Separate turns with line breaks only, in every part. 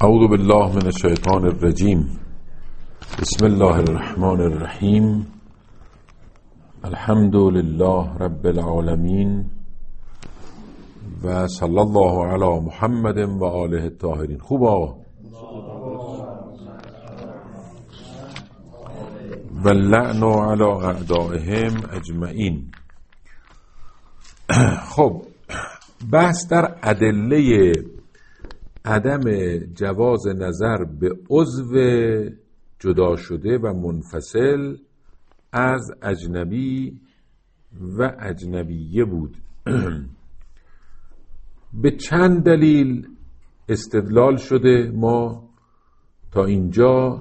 اعوذ بالله من الشیطان الرجیم. بسم الله الرحمن الرحیم. الحمد لله رب العالمین و صلی الله علی محمد و آله الطاهرین. خوب آقا؟ و لعن علی اعدائهم اجمعین. خب بحث در ادله عدم جواز نظر به عضو جدا شده و منفصل از اجنبی و اجنبیه بود. به چند دلیل استدلال شده. ما تا اینجا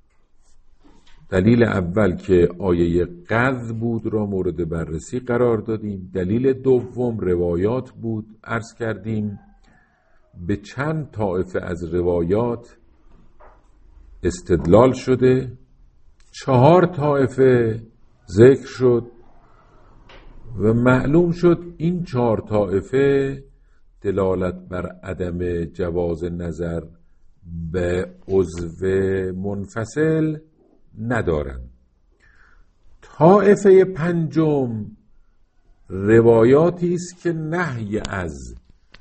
دلیل اول که آیه قذف بود را مورد بررسی قرار دادیم. دلیل دوم روایات بود، عرض کردیم به چند طایفه از روایات استدلال شده، 4 طایفه ذکر شد و معلوم شد این 4 طایفه دلالت بر عدم جواز نظر به عضو منفصل ندارند. طایفه پنجم روایاتی است که نهی از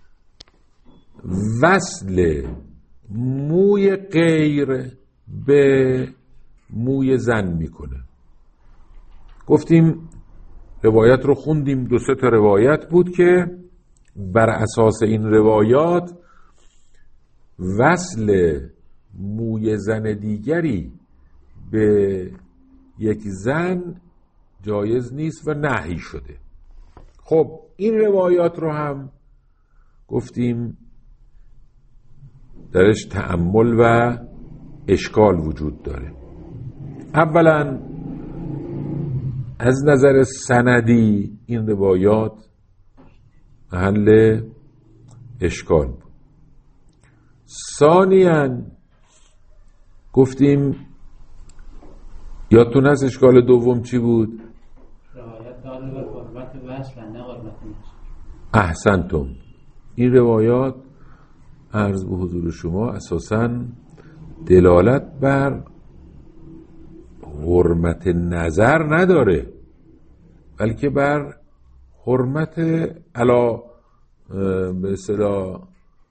وصل موی غیر به موی زن میکنه. گفتیم روایت رو خوندیم، 2-3 تا روایت بود که بر اساس این روایات وصل موی زن دیگری به یک زن جایز نیست و نهی شده. خب این روایات رو هم گفتیم درش تأمل و اشکال وجود داره. اولا از نظر سندی این روایات محل اشکال بود. ثانیاً گفتیم یادتون هست اشکال دوم چی بود؟
روایت دال به حرمت وصل نه حرمت نسب.
احسنتم. این روایات عرض به حضور شما اساساً دلالت بر حرمت نظر نداره، بلکه بر حرمت علا به اصطلاح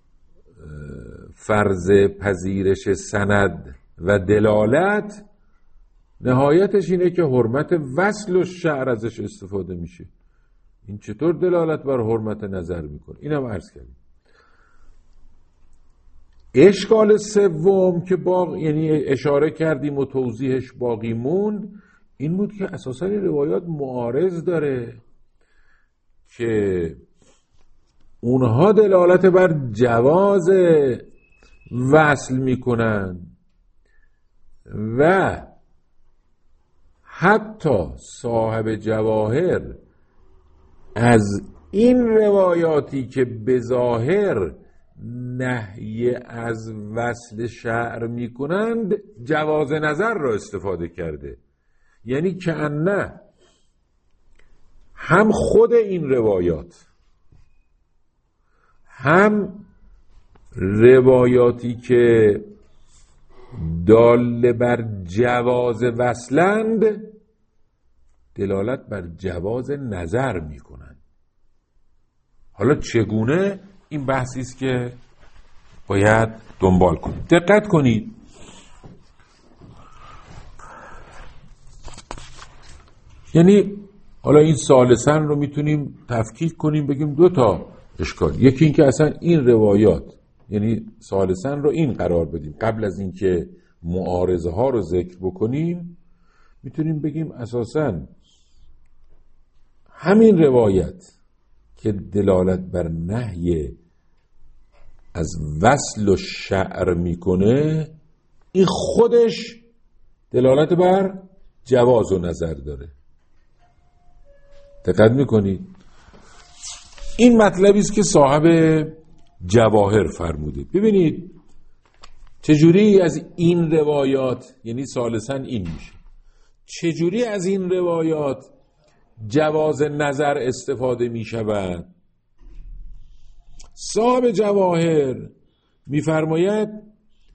فرض پذیرش سند و دلالت. نهایتش اینه که حرمت وصل و شعر ازش استفاده میشه. این چطور دلالت بر حرمت نظر میکنه؟ اینم عرض کردیم. اشکال سوم که یعنی اشاره کردیم و توضیحش باقی موند، این بود که اساساً این روایات معارض داره که اونها دلالت بر جواز وصل میکنن و حتی صاحب جواهر از این روایاتی که به ظاهر نهی از وصل شعر میکنند جواز نظر را استفاده کرده. یعنی که نه هم خود این روایات هم روایاتی که دال بر جواز وصلند دلالت بر جواز نظر میکنند. حالا چگونه؟ این بحثی است که باید دنبال کنید. دقت کنید. یعنی حالا این ثالثاً رو میتونیم تفکیک کنیم، بگیم 2 تا اشکال. یکی این که اصلا این روایات، یعنی ثالثاً رو این قرار بدیم قبل از این که معارضه ها رو ذکر بکنیم، میتونیم بگیم اساساً همین روایت که دلالت بر نهی از وصل و شعر میکنه، این خودش دلالت بر جواز و نظر داره. دقت میکنید؟ این مطلبی است که صاحب جواهر فرموده. ببینید چجوری از این روایات، یعنی ثالثاً این میشه، چجوری از این روایات جواز نظر استفاده می شود. صاحب جواهر می فرماید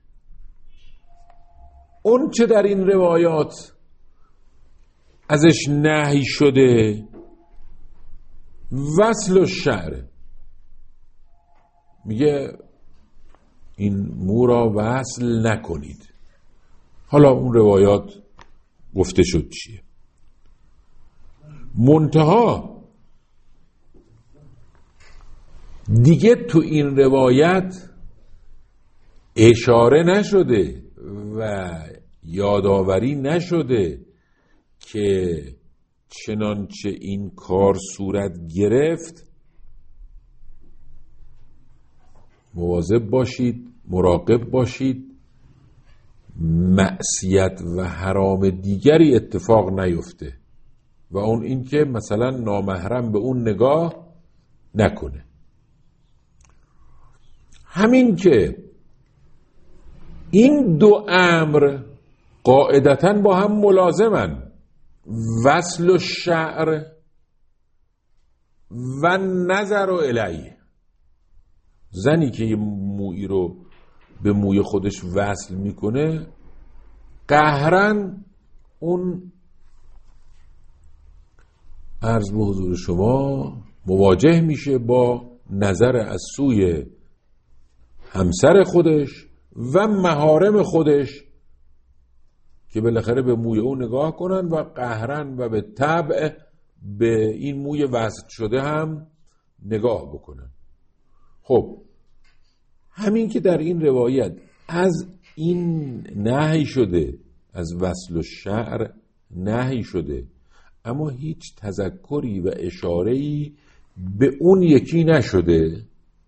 اون چه در این روایات ازش نهی شده وصل الشعر، میگه این مو را وصل نکنید. حالا اون روایات گفته شد چیه، منتها دیگه تو این روایت اشاره نشده و یادآوری نشده که چنانچه این کار صورت گرفت مواظب باشید، مراقب باشید معصیت و حرام دیگری اتفاق نیفته و اون این که مثلا نامحرم به اون نگاه نکنه. همین که این دو امر قاعدتاً با هم ملازمن، وصل الشعر و نظر الیه، زنی که یه مویی رو به موی خودش وصل میکنه قهراً اون عرض به حضور شما مواجه میشه با نظر از سوی همسر خودش و محارم خودش که بالاخره به موی اون نگاه کنن و قهرن و به طبع به این موی وصل شده هم نگاه بکنن. خب همین که در این روایت از این نهی شده، از وصل الشعر نهی شده، اما هیچ تذکری و اشاره‌ای به اون یکی نشده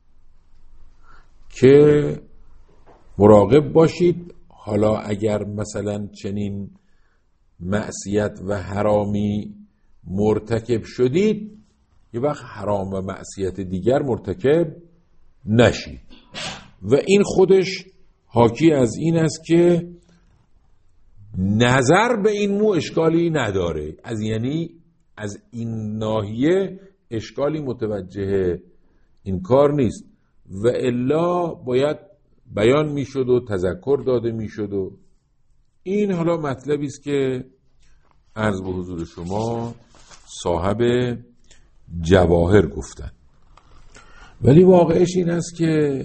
که مراقب باشید حالا اگر مثلا چنین معصیت و حرامی مرتکب شدید یه وقت حرام و معصیت دیگر مرتکب نشید. و این خودش حاکی از این است که نظر به این مو اشکالی نداره، یعنی از این ناحیه اشکالی متوجه این کار نیست و الا باید بیان میشد و تذکر داده میشد و این حالا مطلبی است که عرض به حضور شما صاحب جواهر گفتن. ولی واقعش این است که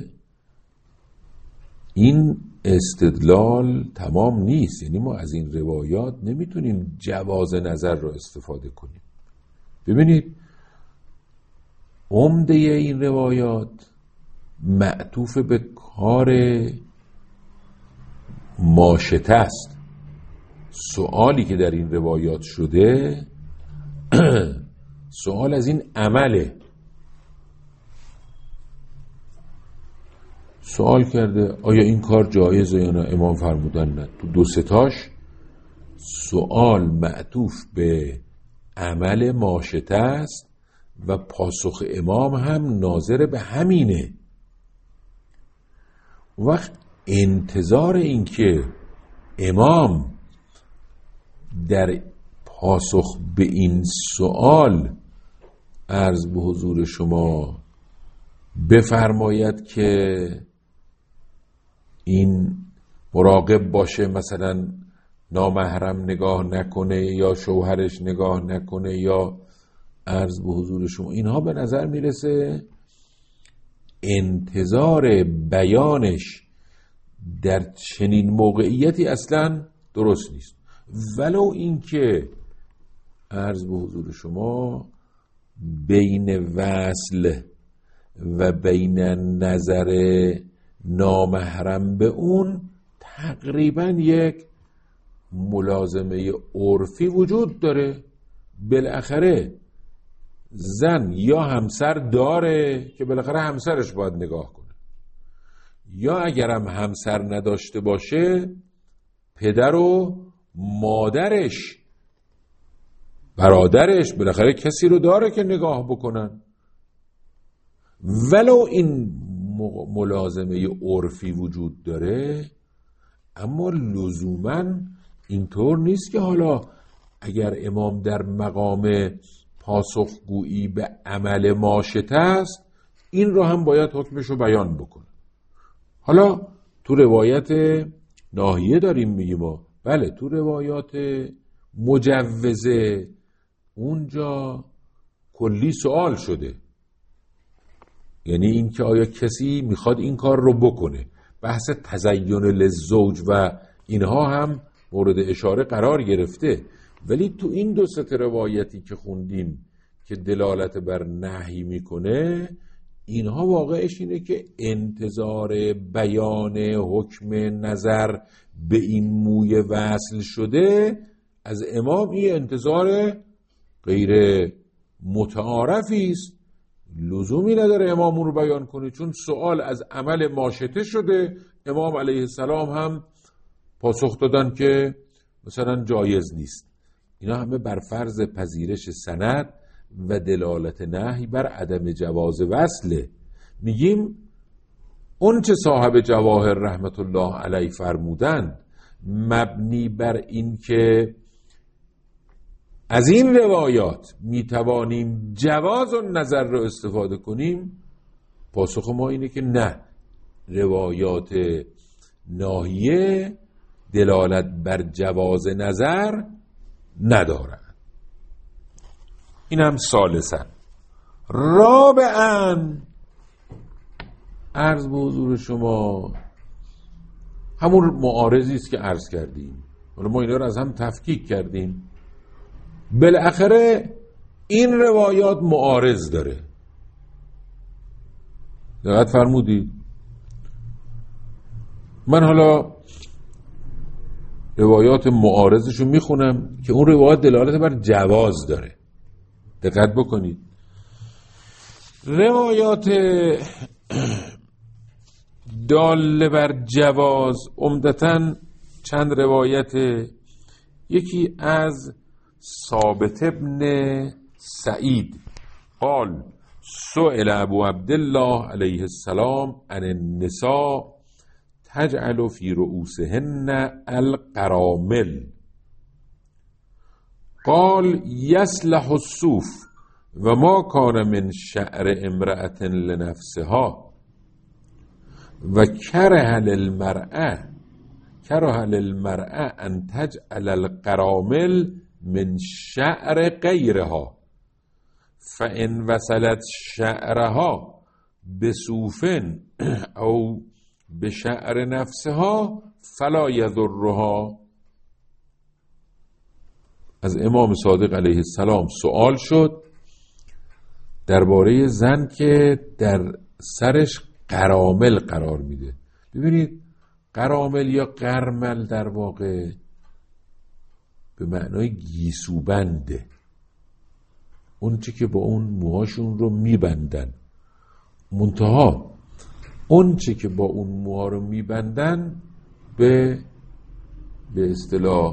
این استدلال تمام نیست، یعنی ما از این روایات نمیتونیم جواز نظر را استفاده کنیم. ببینید عمده این روایات معطوف به کار ماشطه است. سوالی که در این روایات شده سوال از این عمله. سوال کرده آیا این کار جایزه یا نه؟ امام فرمودن نه. تو دو ستاش سوال معطوف به عمل ماشطه است و پاسخ امام هم ناظر به همینه. وقت انتظار این که امام در پاسخ به این سوال عرض به حضور شما بفرماید که این مراقب باشه مثلا نامحرم نگاه نکنه یا شوهرش نگاه نکنه یا عرض به حضور شما، اینها به نظر میرسه انتظار بیانش در چنین موقعیتی اصلا درست نیست. ولو اینکه عرض به حضور شما بین وصل و بین نظر نامحرم به اون تقریبا یک ملازمه عرفی وجود داره. بالاخره زن یا همسر داره که بالاخره همسرش باید نگاه کنه، یا اگرم همسر نداشته باشه پدر و مادرش برادرش بالاخره کسی رو داره که نگاه بکنن. ولو این ملازمه عرفی وجود داره اما لزوماً اینطور نیست که حالا اگر امام در مقام پاسخگویی به عمل ماشطه است این رو هم باید حکمش رو بیان بکنه. حالا تو روایت ناهیه داریم میگیم بله تو روایات مجوزه اونجا کلی سوال شده، یعنی این که آیا کسی میخواد این کار رو بکنه. بحث تزین للزوج و اینها هم مورد اشاره قرار گرفته، ولی تو این دو سه روایتی که خوندیم که دلالت بر نهی میکنه، اینها واقعش اینه که انتظار بیان حکم نظر به این موی وصل شده از امام این انتظار غیر متعارفی است، لزومی نداره امام اون رو بیان کنه، چون سوال از عمل ماشطه شده. امام علیه السلام هم پاسخ دادن که مثلا جایز نیست. اینا همه بر فرض پذیرش سند و دلالت نهی بر عدم جواز وصله. میگیم اون چه صاحب جواهر رحمت الله علیه فرمودن مبنی بر این که از این روایات میتوانیم جواز النظر رو استفاده کنیم، پاسخ ما اینه که نه، روایات ناهیه دلالت بر جواز نظر ندارد. این هم ثالثاً. رابعاً عرض به حضور شما همون معارضی است که عرض کردیم، حالا ما اینا رو از هم تفکیک کردیم. بالاخره این روایات معارض داره، دقت فرمودید؟ من حالا روایات معارضشو میخونم که اون روایات دلالت بر جواز داره. دقت بکنید، روایات داله بر جواز عمدتاً چند روایت. یکی از ثابت ابن سعید قال سئل ابو عبدالله علیه السلام عن النساء تجعل فی رؤوسهن القرامل قال یصلح الصوف و ما کان من شعر امرأة لنفسها و کره للمرأة ان تجعل القرامل من شعر غیرها فان وصلت شعرها بصوف او بشعر نفسها فلا یضرها. از امام صادق علیه السلام سوال شد درباره زن که در سرش قرامل قرار میده. ببینید قرامل یا قرمل در واقع به معنای گیسوبنده، اون چی که با اون موهاشون رو میبندن. منتها اون چی که با اون موها رو میبندن به اصطلاح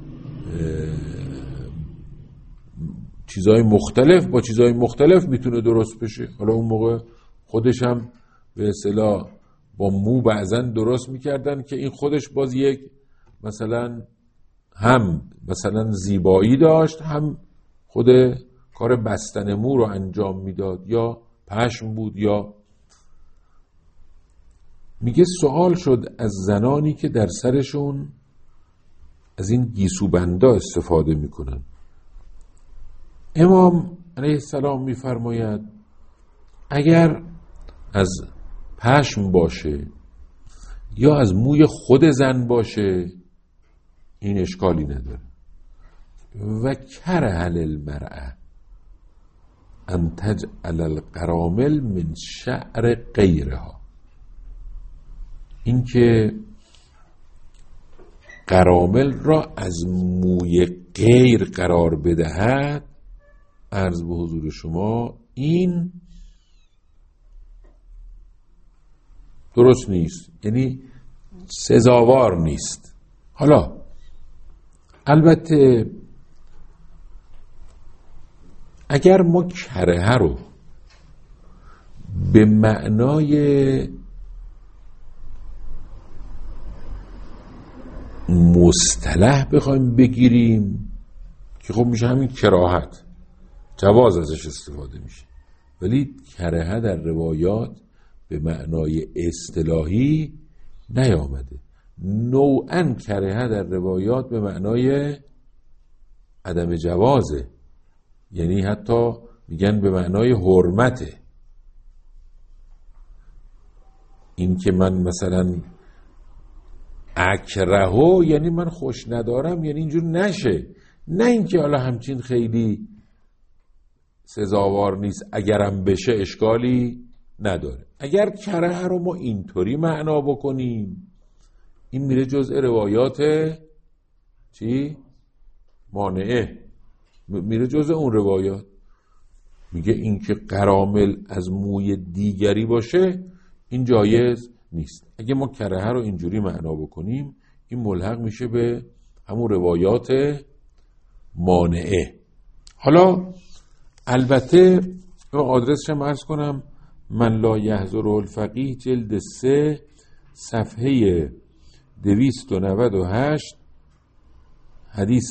چیزهای مختلف با چیزهای مختلف میتونه درست بشه. حالا اون موقع خودش هم به اصطلاح با مو بعضن درست میکردن که این خودش باز یک مثلا هم مثلا زیبایی داشت، هم خود کار بستن مو رو انجام میداد، یا پشم بود. یا میگه سوال شد از زنانی که در سرشون از این گیسوبندا استفاده میکنن. امام علیه السلام میفرماید اگر از پشم باشه یا از موی خود زن باشه این اشکالی نداره. و کره للمرأة ان تجعل القرامل من شعر غیرها، این که قرامل را از موی غیر قرار بدهد، عرض به حضور شما این درست نیست، یعنی سزاوار نیست. حالا البته اگر ما کرهه رو به معنای مصطلح بخوایم بگیریم که خب میشه همین کراهت، جواز ازش استفاده میشه، ولی کرهه در روایات به معنای اصطلاحی نیامده. نوعاً کرهه در روایات به معنای عدم جوازه، یعنی حتی میگن به معنای حرمته. این که من مثلا اکرهو یعنی من خوش ندارم، یعنی اینجور نشه، نه اینکه حالا همچین خیلی سزاوار نیست، اگرم بشه اشکالی نداره. اگر کره رو ما اینطوری معنا بکنیم این میره جزء روایات چی؟ مانعه، میره جزء اون روایات. میگه این که قرامل از موی دیگری باشه این جایز نیست. اگه ما کره رو اینجوری معنا بکنیم این ملحق میشه به همون روایات مانعه. حالا البته آدرسش هم عرض کنم، من لا یحضر الفقیه جلد 3 صفحه 298 حدیث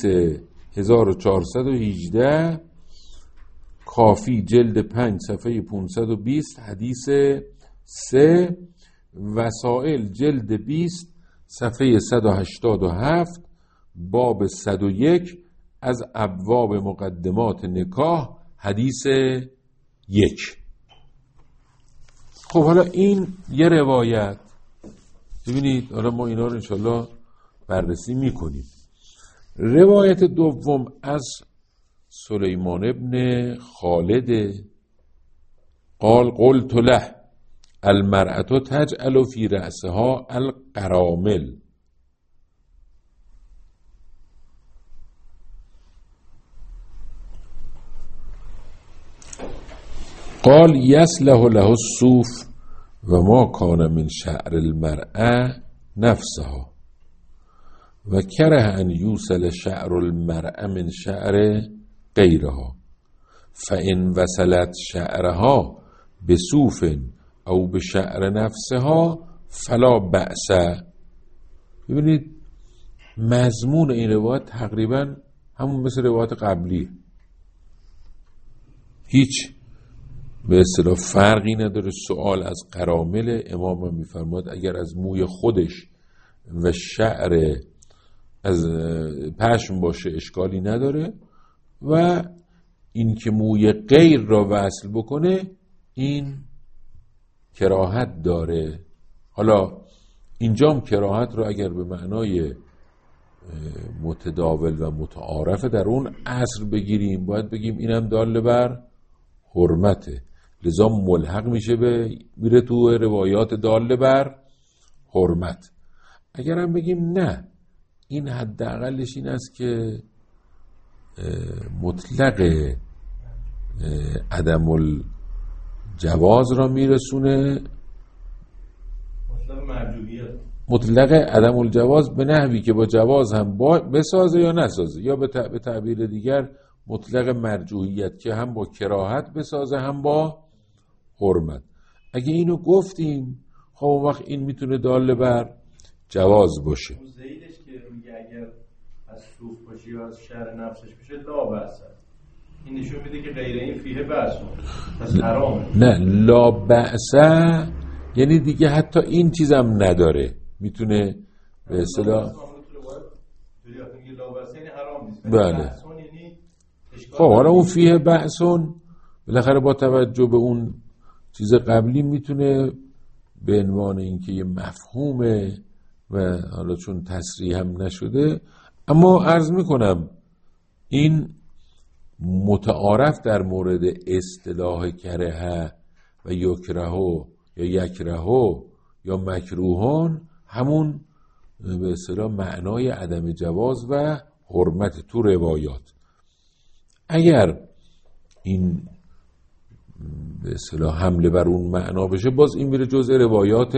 1418، کافی جلد 5 صفحه 520 حدیث 3، وسائل جلد 20 صفحه 187 باب 101 از ابواب مقدمات نکاح حدیث 1. خب حالا این یه روایت، ببینید حالا ما اینا رو انشالله بررسی میکنیم. روایت دوم از سلیمان ابن خالد قال قلت له المرأة تجعل فی رأسها القرامل قال یصلح له الصوف و ما کان من شعر المرأة نفسها و کره ان یوصل شعر المرأة من شعر غیرها فان وصلت شعرها بصوف او بشعر نفسها فلا بأس. ببینید مضمون این روایت تقریبا همون مثل روایت قبلی، هیچ به اصطلاح فرقی نداره. سوال از قرامل، امام هم میفرماد اگر از موی خودش و شعر از پشم باشه اشکالی نداره، و این که موی غیر را وصل بکنه این کراهت داره. حالا اینجام کراهت رو اگر به معنای متداول و متعارف در اون عصر بگیریم باید بگیم اینم دال بر حرمته، لذا ملحق میشه به میره تو روایات دال بر حرمت. اگر هم بگیم نه این حداقلش این است که مطلق عدم الجواز را میرسونه، مطلق عدم الجواز به نحوی که با جواز هم بسازه یا نسازه، یا به تعبیر دیگر مطلق مرجوحیت که هم با کراهت بسازه هم با حرمت. اگه اینو گفتیم خب اون وقت این میتونه دال بر جواز باشه.
زیدش که میگه اگر از صوف باشه یا از شعر نفسش بشه لا بأس، این نشون میده که غیر این فیه بأس، پس حرامه.
نه لا بأس یعنی دیگه حتی این چیزم نداره، میتونه به اصطلاح بله. خب حالا اون فیه بأسون بالاخره با توجه به اون چیز قبلی میتونه به عنوان اینکه یه مفهومه و حالا چون تصریح هم نشده، اما عرض میکنم این متعارف در مورد اصطلاح کره و یکرهو یا یکرهو یا مکروهون همون به اصطلاح معنای عدم جواز و حرمت تو روایات. اگر این به اصطلاح حمله بر اون معنا بشه باز این میره جزء روایات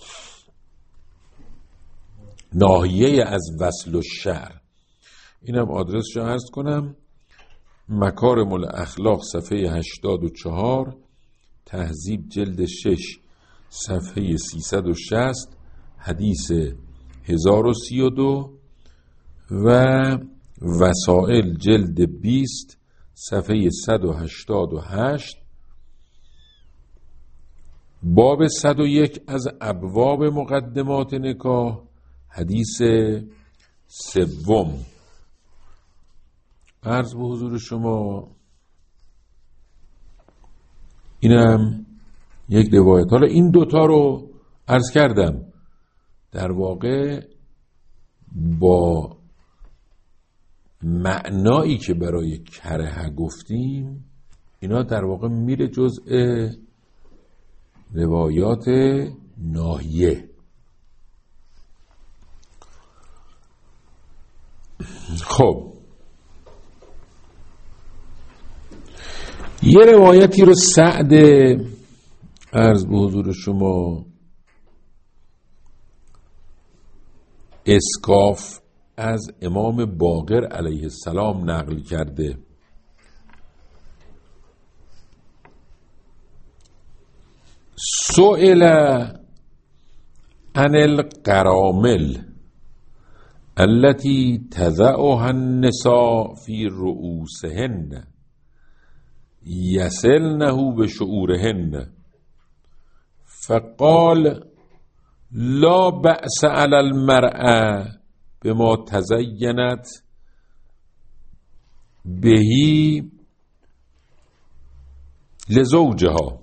ناحیه از وصل الشعر. اینم آدرسش عرض کنم، مکارم الاخلاق صفحه 84، تهذیب جلد 6 صفحه 360 حدیث 1032 و وسائل جلد 20 صفحه 188 باب 101 از ابواب مقدمات نکاح حدیث سوم، عرض به حضور شما اینم یک روایت. حالا این دوتا رو عرض کردم در واقع با معنایی که برای کرهه گفتیم اینا در واقع میره جزء روایات ناهیه. خب یه روایتی رو سعد عرض به حضور شما اسکاف از امام باقر علیه السلام نقل کرده. سئل عن القرامل التي تضعها النساء في رؤوسهن يسلنه بشعورهن فقال لا بأس على المرأة بما تزينت به لزوجها.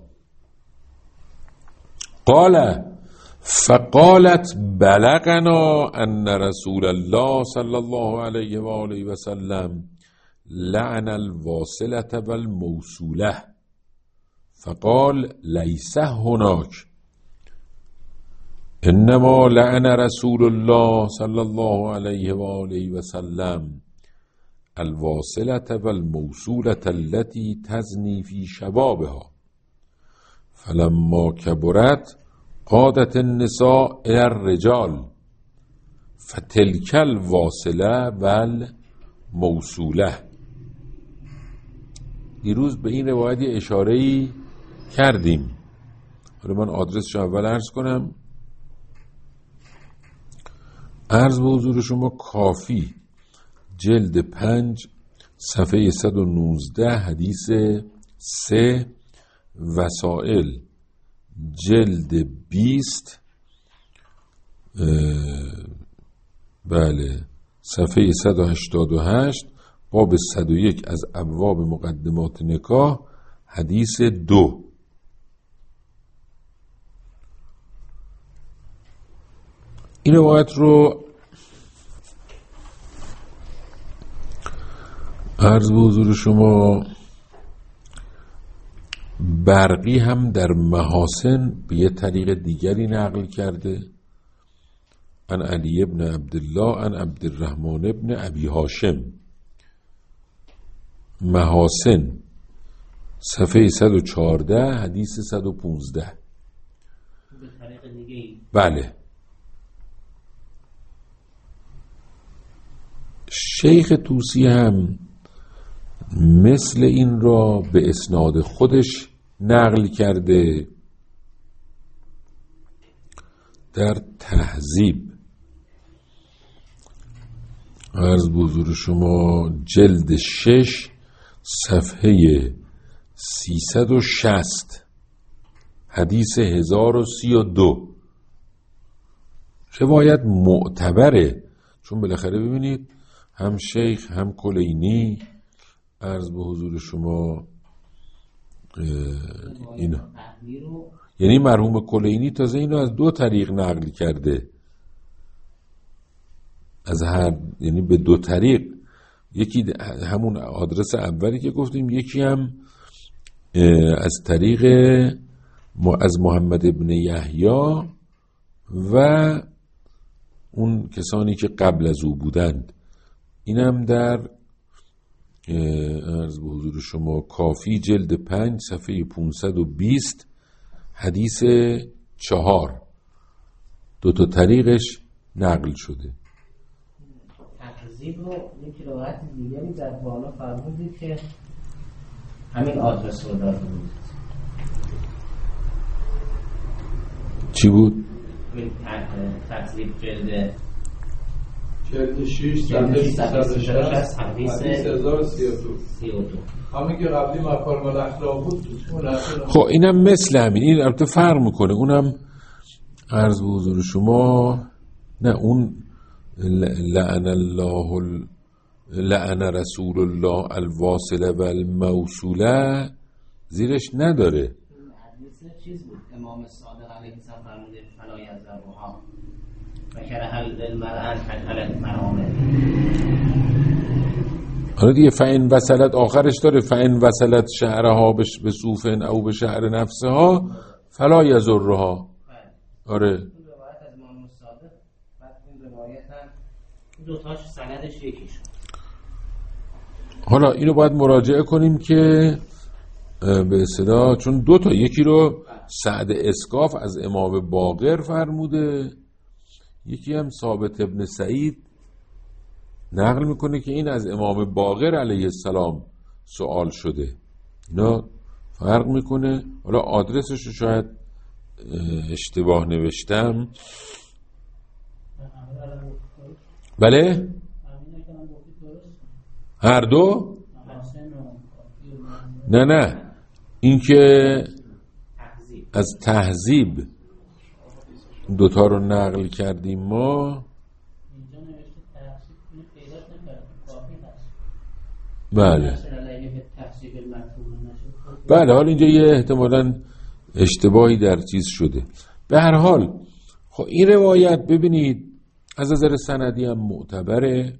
قال فقالت بلغنا أن رسول الله صلى الله عليه وآله وسلم لعن الواصلة والموصولة فقال ليس هناك انما لعن رسول الله صلى الله عليه وآله وسلم الواصلة والموصولة التي تزني في شبابها فلما كبرت قادت النساء إلى الرجال فتلك الواصلة والموصولة. دیروز به این روایت اشاره‌ای کردیم. حالا من آدرسش اول عرض کنم. عرض به حضور شما کافی جلد 5 صفحه 119 حدیث 3، وسائل جلد 20 بله صفحه 188 باب 101 از ابواب مقدمات نکاح حدیث 2. این روایت رو عرض به حضور شما برقی هم در محاسن به یه طریق دیگری نقل کرده، عن علی ابن عبدالله عن عبدالرحمن ابن ابی هاشم. محاسن صفحه 114 حدیث 115.
به طریق دیگه
بله. شیخ طوسی هم مثل این را به اسناد خودش نقل کرده در تهذیب. عرض به حضور شما جلد 6 صفحه 360 حدیث 1032. روایت معتبره، چون بالاخره ببینید هم شیخ هم کلینی عرض به حضور شما اینا، یعنی مرحوم کلینی تازه اینو از 2 طریق نقل کرده، از هر، یعنی به 2 طریق، یکی همون آدرس اولی که گفتیم، یکی هم از طریق از محمد ابن یحیی و اون کسانی که قبل از او بودند. اینم در عرض به حضور شما کافی جلد 5 صفحه 520 حدیث 4 2 طریقش نقل شده.
تهذیب رو یک روایت دیگری در بالا فرمودید که همین آدرس رو داده بود.
چی بود؟
تهذیب جلد
6
366 حدیث
1032 همین که قبلی مکارم الاخلاق بود.
خب اینم مثل همین، این البته فرق میکنه. اونم عرض به حضور شما نه اون لعن رسول الله الواصله و الموصوله زیرش نداره.
حدیث چیز بود امام صادق علیه السلام فرموده فلا یذرها و کرها المرأة علی المرامل.
حالا دیگه فإن وصلت آخرش داره فإن وصلت شعرها به صوفن او به شعر نفسها فلا یذرها. آره
این روایت از امام صادق، بعد این روایت هم دو تاش سندش یکی شد.
حالا اینو باید مراجعه کنیم که به اصطلاح چون دو تا، یکی رو سعد اسکاف از امام باقر فرموده، یکی هم ثابت ابن سعید نقل میکنه که این از امام باقر علیه السلام سوال شده. اینا فرق میکنه. حالا آدرسش رو شاید اشتباه نوشتم. بله هر دو؟ نه این که از تهذیب دوتا رو نقل کردیم ما. بله حالا اینجا یه احتمالاً اشتباهی در چیز شده. به هر حال خب این روایت ببینید از نظر سندی هم معتبره.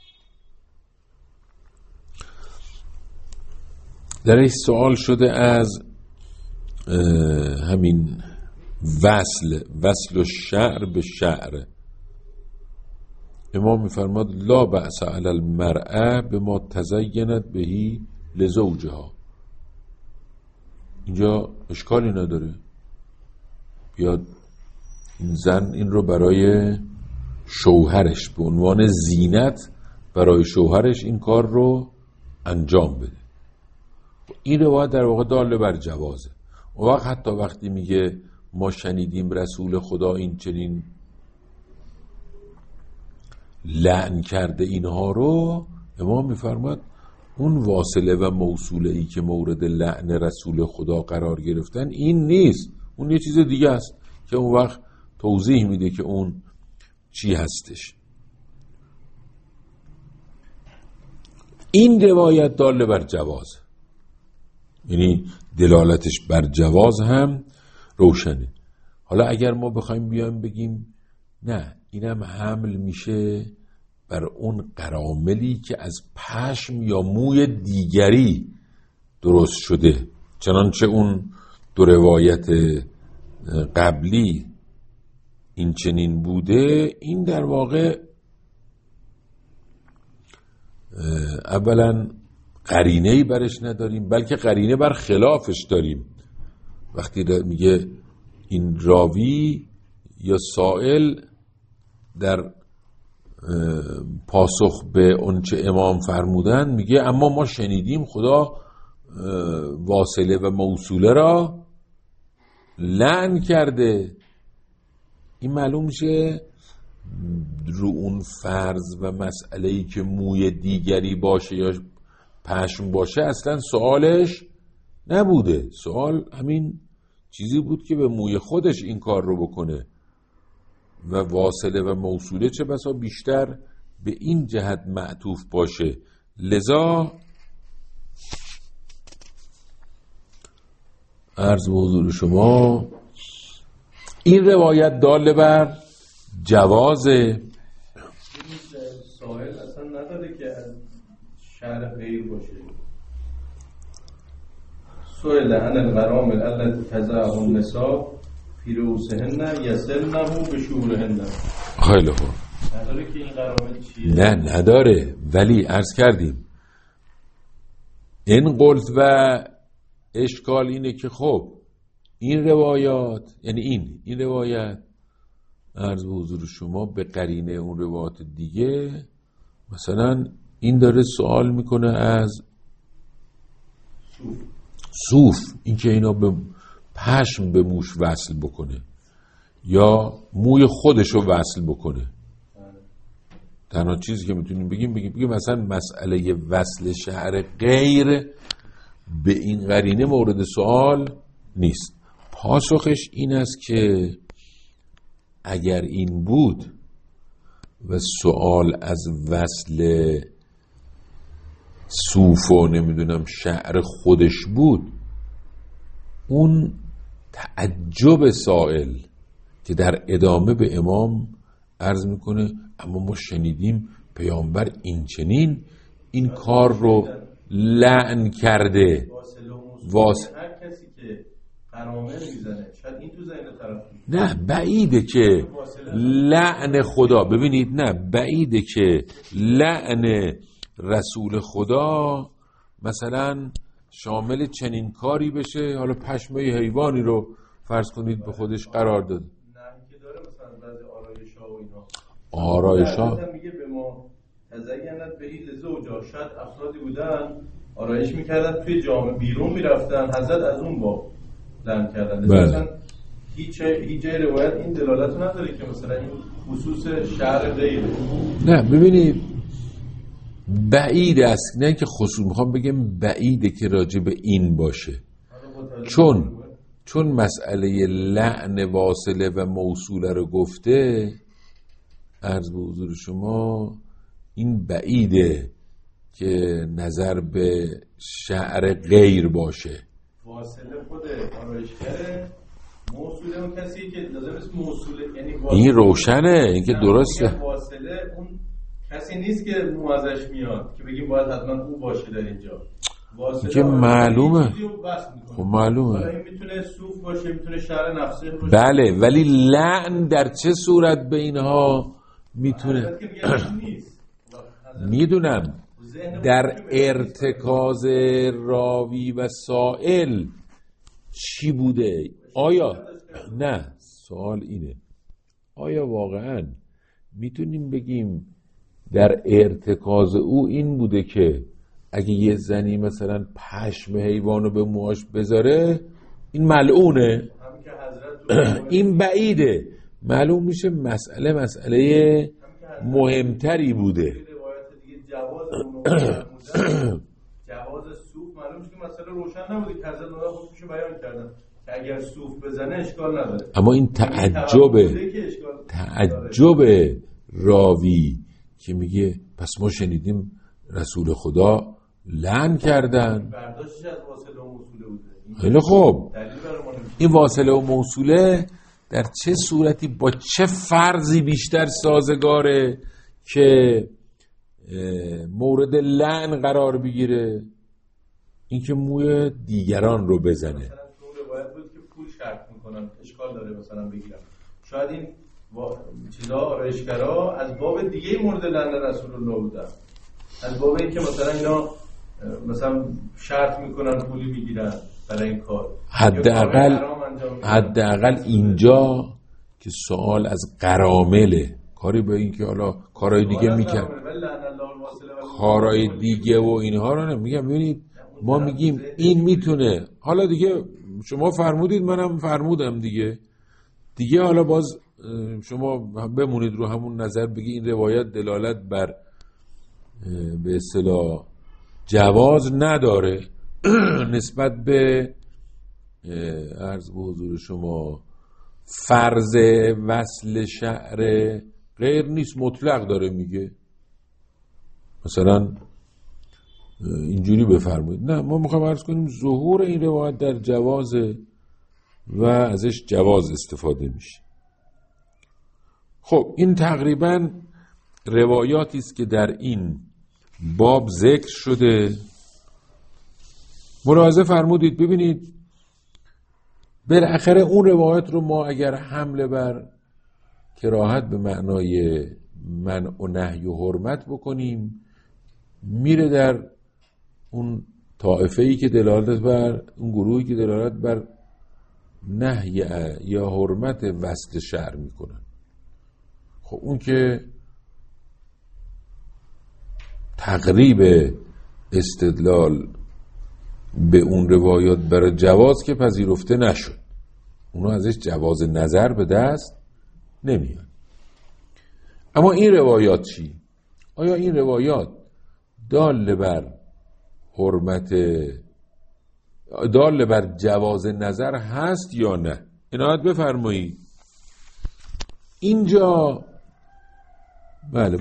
درش سوال شده از همین وصل و شعر به شعر. امام میفرماد لا بأس علی المرأة بما تزینت بهی لزوجها. اینجا اشکالی نداره بیاد این زن این رو برای شوهرش به عنوان زینت برای شوهرش این کار رو انجام بده. این روایت در واقع داله بر جوازه. و وقت حتی وقتی میگه ما شنیدیم رسول خدا این چنین لعن کرده اینها رو، امام میفرماد اون واصله و موصوله ای که مورد لعن رسول خدا قرار گرفتن این نیست، اون یه چیز دیگه است که اون وقت توضیح میده که اون چی هستش. این روایت داله بر جواز، یعنی دلالتش بر جواز هم روشنه. حالا اگر ما بخوایم بیایم بگیم نه اینم حمل میشه بر اون قراملی که از پشم یا موی دیگری درست شده، چنانچه اون دو روایت قبلی این چنین بوده، این در واقع اولا قرینه‌ای برش نداریم بلکه قرینه بر خلافش داریم. وقتی میگه این راوی یا سائل در پاسخ به اونچه امام فرمودن میگه اما ما شنیدیم خدا واصله و موصوله را لعن کرده. این معلوم میشه رو اون فرض و مسئله‌ای که موی دیگری باشه یا پشم باشه اصلا سوالش نبوده. سوال همین چیزی بود که به موی خودش این کار رو بکنه و واصله و موصوله چه بسا بیشتر به این جهت معطوف باشه. لذا عرض به حضور شما این روایت داله بر جواز.
سائل اصلا نداره که از شعر غیر باشه. سئل عن الغرامل التي تزعه النساء فی رؤوسهن یسلنه بشورهن.
خیلی خوب.
نداره که این غرامل چیه؟
نه نداره، ولی عرض کردیم این قلت و اشکال اینه که خب این روایات یعنی این روایت عرض به حضور شما به قرینه اون روایات دیگه، مثلا این داره سوال میکنه از صوف، این که اینا به پشم به موش وصل بکنه یا موی خودش رو وصل بکنه. تنها چیزی که میتونیم بگیم مثلا مسئله وصل شعر غیر به این قرینه مورد سوال نیست. پاسخش این است که اگر این بود و سوال از وصل صوف و نمیدونم شعر خودش بود، اون تعجب سائل که در ادامه به امام عرض میکنه اما ما شنیدیم پیامبر این چنین این کار رو لعن کرده.
هر کسی که قرامه میزنه شاید این تو ذهن طرف
نه بعیده که لعن خدا، ببینید نه بعیده که لعن رسول خدا مثلا شامل چنین کاری بشه. حالا پشمه حیوانی رو فرض کنید به خودش قرار داده.
نه که داره مثلا بعضی آرایش‌ها و اینا
آرایش‌ها
میگه به ما تزینت به این زوجا، شاید افرادی بودن آرایش میکردن توی جامعه بیرون میرفتن، حضرت از اون با لعن کردن. مثلا هیچ روایت این دلالت نداره که مثلا این خصوص شعر غیره. نه
ببینید بعید است، نه که خصوص میخوام بگم بعیده که راجع به این باشه، چون مسئله لعن واصله و موصوله رو گفته. عرض به حضور شما این بعیده که نظر به شعر غیر باشه.
واصله خود آرایشگره، موصوله اون کسی که لازم است موصوله، یعنی
این روشنه، این که درسته.
واصله اون کسی نیست که مو ازش میاد که بگیم باید حتما او باشه در اینجا. واصله
که معلومه،
خب
معلومه
این میتونه صوف باشه، میتونه شعر نفسه باشه.
بله، ولی لعن در چه صورت به اینها میتونه؟ میدونم در ارتکاز راوی و سائل چی بوده. آیا نه، سوال اینه آیا واقعا میتونیم بگیم در ارتکاز او این بوده که اگه یه زنی مثلا پشم حیوانو به موهاش بذاره این ملعونه؟ این بعیده. معلوم میشه مسئله مهمتری بوده.
جواز صوف معلوم میشه که مسئله روشن نبوده که حضرت الله خودشو بیان کردن که اگر صوف بزنه اشکال نداره.
اما این تعجب راوی که میگه پس ما شنیدیم رسول خدا لعن کردن.
برداشتش از واصله و موصوله بوده.
خیلی خوب، این واصله و موصوله در چه صورتی با چه فرضی بیشتر سازگاره که مورد لعن قرار بگیره؟ این که موی دیگران رو بزنه.
مثلا تو روایت بود که پول شرط میکنن، اشکال داره مثلا بگیرم. شاید این چیزا آرایشگرا از باب دیگه مورد لعن رسول الله بودن، از باب این که مثلا اینا مثلا شرط میکنن پولی میگیرن برای این کار.
حداقل اینجا که سوال از قرامله، کاری به این که حالا کارهای دیگه میکرد، کارهای دیگه و اینها رو نمیگم. ببینید ما میگیم این میتونه، حالا دیگه شما فرمودید منم فرمودم دیگه حالا باز شما بمونید رو همون نظر، بگی این روایت دلالت بر به اصطلاح جواز نداره نسبت به عرض به حضور شما فرض وصل شعر غیر نیست، مطلق داره میگه مثلا اینجوری بفرمایید. نه، ما میخوایم عرض کنیم ظهور این روایت در جواز و ازش جواز استفاده میشه. خب این تقریبا روایاتی است که در این باب ذکر شده. ملاحظه فرمودید ببینید بالاخره اون روایت رو ما اگر حمله بر کراهت به معنای منع و نهی و حرمت بکنیم، میره در اون طائفه‌ای که دلالت بر اون گروهی که دلالت بر نهی یا حرمت وصل شعر میکنن. خب اون که تقریب استدلال به اون روایات برای جواز که پذیرفته نشد، اونا ازش جواز نظر به دست نمیاد. اما این روایات چی؟ آیا این روایات دال بر جواز نظر هست یا نه؟ عنایت بفرمایید. اینجا بله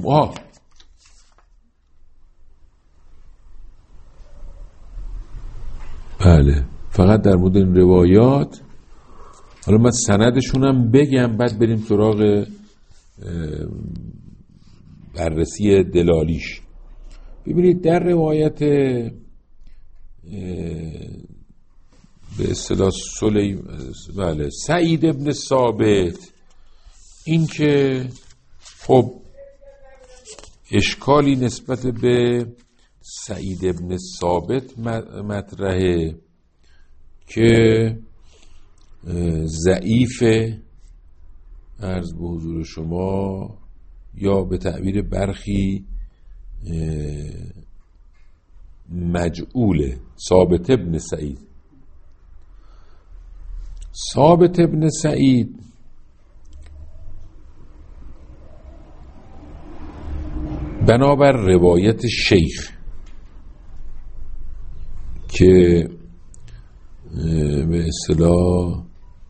بله، فقط در مورد این روایات. حالا من سندشون هم بگم، بعد بریم سراغ بررسی دلالیش. ببینید در روایت به اصطلاح سعید ابن ثابت، این که خب اشکالی نسبت به سعید ابن ثابت مطرحه که ضعیف، عرض به حضور شما، یا به تعبیر برخی مجعوله. ثابت ابن سعید، ثابت ابن سعید بنابر روایت شیخ که به اصطلاح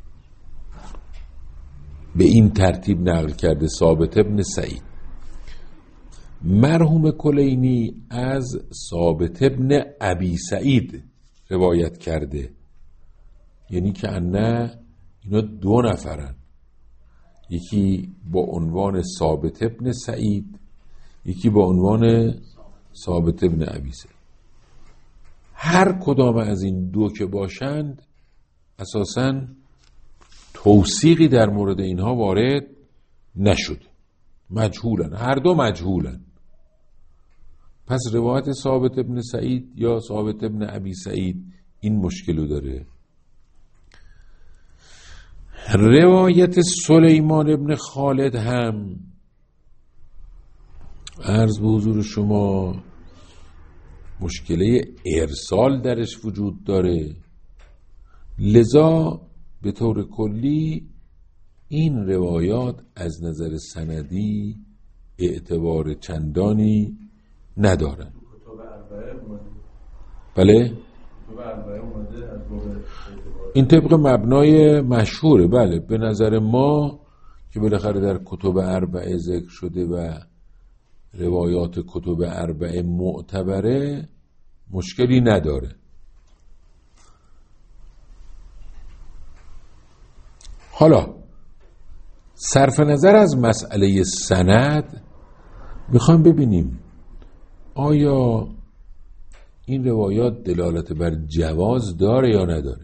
به این ترتیب نقل کرده: ثابت ابن سعید، مرحوم کلینی از ثابت ابن ابی سعید روایت کرده، یعنی که نه اینا دو نفرن، یکی با عنوان ثابت ابن سعید، یکی با عنوان ثابت ابن ابی سعید. هر کدام از این دو که باشند اساساً توثیقی در مورد اینها وارد نشد، مجهولن، هر دو مجهولن. پس روایت ثابت ابن سعید یا ثابت ابن ابی سعید این مشکلو داره. روایت سلیمان ابن خالد هم عرض به حضور شما مشکله ارسال درش وجود داره، لذا به طور کلی این روایات از نظر سندی اعتبار چندانی ندارن. بله؟ این طبق مبنای مشهوره. بله، به نظر ما که بالاخره در کتب اربعه ذکر شده و روایات کتب اربعه معتبره، مشکلی نداره. حالا صرف نظر از مسئله سند میخوایم ببینیم آیا این روایات دلالت بر جواز داره یا نداره.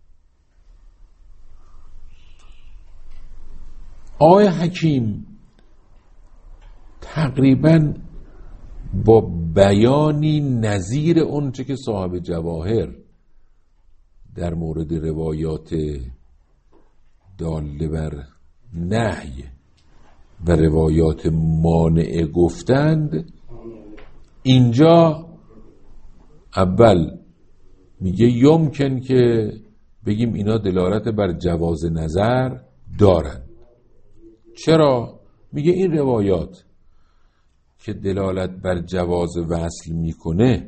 آقای حکیم تقریباً با بیانی نظیر اون چه که صاحب جواهر در مورد روایات داله بر نهی و روایات مانع گفتند، اینجا اول میگه یمکن که بگیم اینا دلالت بر جواز نظر دارن. چرا؟ میگه این روایات که دلالت بر جواز وصل میکنه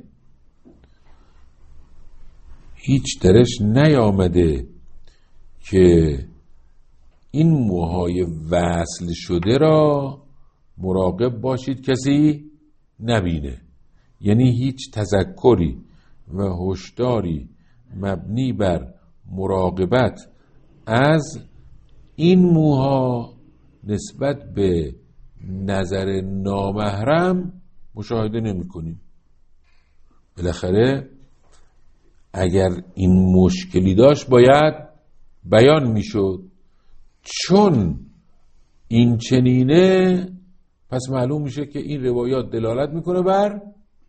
هیچ درش نیامده که این موهای وصل شده را مراقب باشید کسی نبینه، یعنی هیچ تذکری و هشداری مبنی بر مراقبت از این موها نسبت به نظر نامحرم مشاهده نمی کنیم. بالاخره اگر این مشکلی داشت باید بیان می شد، چون این چنینه پس معلوم میشه که این روایات دلالت میکنه بر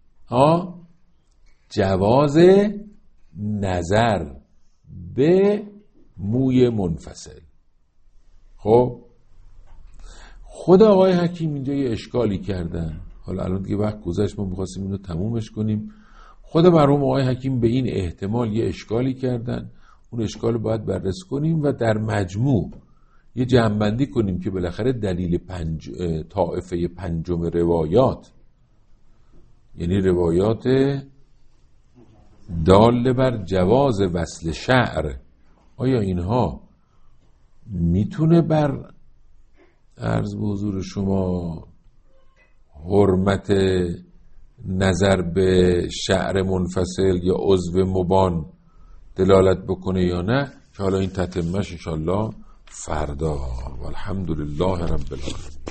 جواز نظر به موی منفصل. خب خود آقای حکیم اینجا یه اشکالی کردن. حالا الان دیگه وقت گذشت، ما می‌خواستیم اینو تمومش کنیم. خود مرحوم آقای حکیم به این احتمال یه اشکالی کردن، اون اشکال رو باید بررسی کنیم و در مجموع یه جمع‌بندی کنیم که بالاخره دلیل طائفه پنجم روایات، یعنی روایات داله بر جواز وصل شعر، آیا اینها میتونه بر عرض به حضور شما حرمت نظر به شعر منفصل یا عضو مبان دلالت بکنه یا نه، که حالا این تتمهش انشالله فردا. والحمدلله رب العالمین.